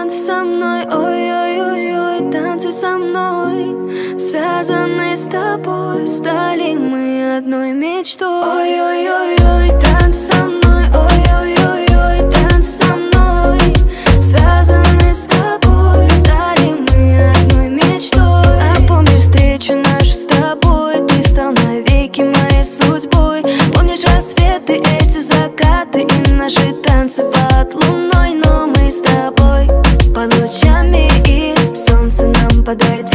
танцуй со мной, ой-ой-ой-ой, танцуй со мной. Связаны с тобой, стали мы одной мечтой. Ой-ой-ой-ой, танцуй со мной, ой-ой-ой-ой, танцуй со мной. Связаны с тобой, стали мы одной мечтой. А помнишь встречу нашу с тобой? Ты стал навеки моей судьбой. Помнишь рассветы, эти закаты и наши танцы под луной? Но мы с тобой под лучами, и солнце нам подарит